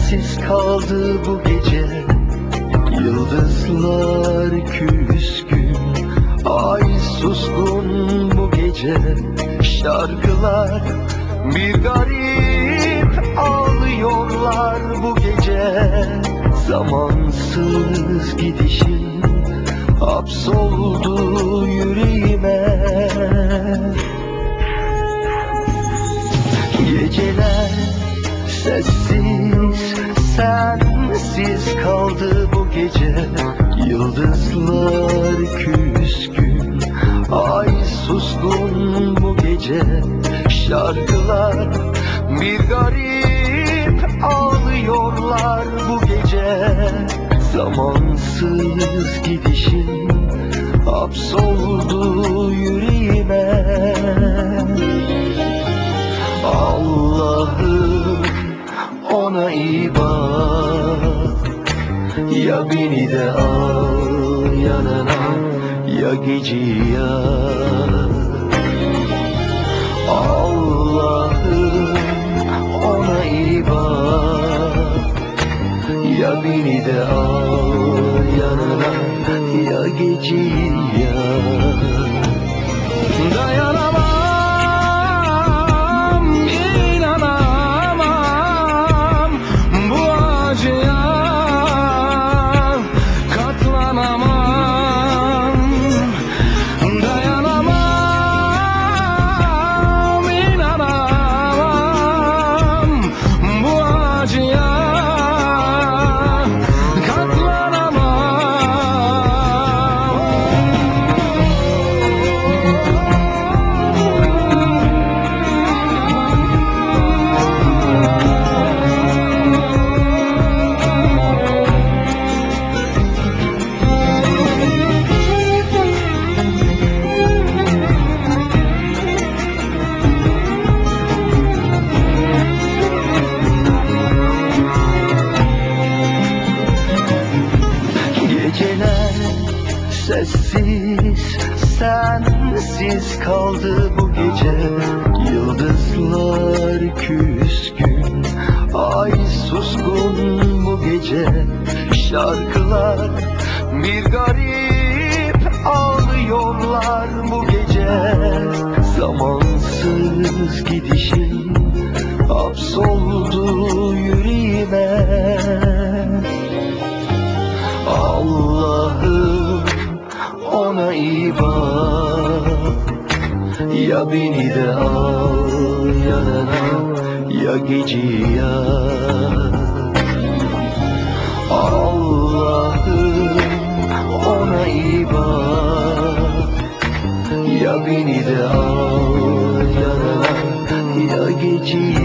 sensiz kaldı bu gece. Yıldızlar küskün, ay suskun bu gece. Şarkılar bir garip ağlıyorlar bu gece. Zamansız gidişin hapsoldu yüreğime. Geceler sessiz, sensiz kaldı bu gece. Yıldızlar küskün, ay suskun bu gece. Şarkılar bir garip ağlıyorlar bu gece. Zamansız gidişin hapsoldu yüreğime. Allah'ım ona iyi bak, ya beni de al yanına, ya geceyi yak. Allah'ım ona iyi bak, ya beni de al yanına, ya geceyi yak. Dayanamam, inanamam bu acıya, katlanamam. Dayanamam, inanamam bu acıya, sessiz, sensiz kaldı bu gece. Yıldızlar küskün, ay suskun bu gece. Şarkılar bir garip ağlıyorlar bu gece. Zamansız gidişin hapsoldu yüreğime. Allah'ım ona iyi bak, ya beni de al yanına, ya geceyi yak. Allah'ım ona iyi bak, ya beni de al yanına, ya geceyi